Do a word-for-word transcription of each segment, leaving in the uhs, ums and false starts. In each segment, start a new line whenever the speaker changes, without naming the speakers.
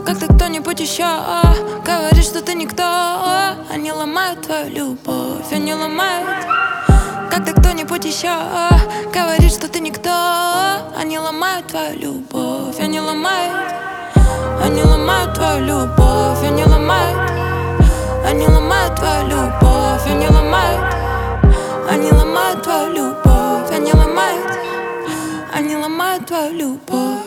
Как ты кто-нибудь еще говорит, что ты никто. Они ломают твою любовь, они ломают. Как ты кто-нибудь еще говорит, что ты никто. Они ломают твою любовь, они ломают. Они ломают твою любовь, они ломают. Они ломают твою любовь, они ломают. Они ломают твою любовь, они ломают. Они ломают твою любовь.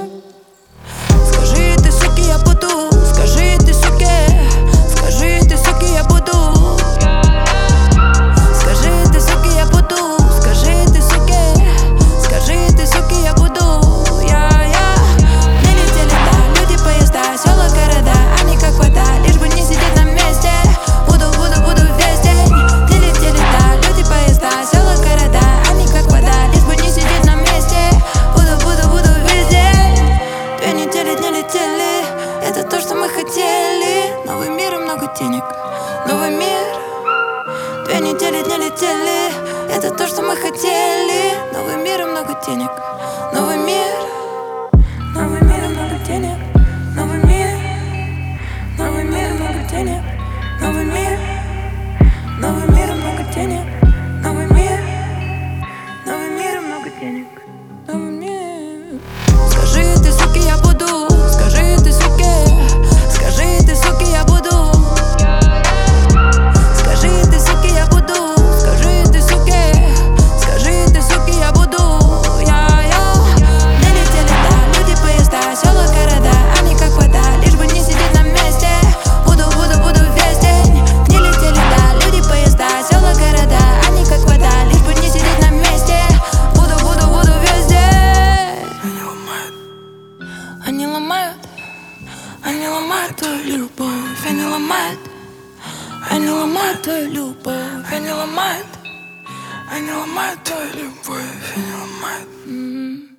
Скажи ты, суки, я буду. Скажи ты, суки. Скажи ты, суки, я буду. Скажи ты, суки, я буду. Скажи ты, суки. Скажи ты, суки, я буду. Я, я. Не летели, да, люди, поезда, села, города. Они как вода, лишь бы не сидеть на месте. Буду, буду, буду весь день. Не летели, да, люди, поезда, села, города. Они как вода, лишь бы не сидеть на месте. Буду, буду, буду весь день. Две недели не летели, это то, что мы хотели. Новый мир и много денег, новый мир. Две недели не летели, это то, что мы хотели. Новый мир и много денег, новый мир. Новый мир и много денег, новый мир. Новый мир и много денег, новый мир. Новый мир и много денег, новый мир. Новый мир и много денег, новый мир. Скажи ты, суки, я буду. Скажи ты, суки. Скажи ты, суки, я буду. Скажи ты, суки, я буду. Скажи ты, суки. Скажи ты, суки, я буду. Я, я. Не летели, да, люди, поезда, села, города. Они как вода, лишь бы не сидеть на месте. Буду, буду, буду весь день. Не летели, да, люди, поезда, села, города. Они как вода, лишь бы не сидеть на месте. Буду, буду, буду весь день. Они ломают. Они ломают. Они ломают твою любовь, они ломают. Они ломают твою любовь, они ломают. Они ломают твою любовь, они ломают.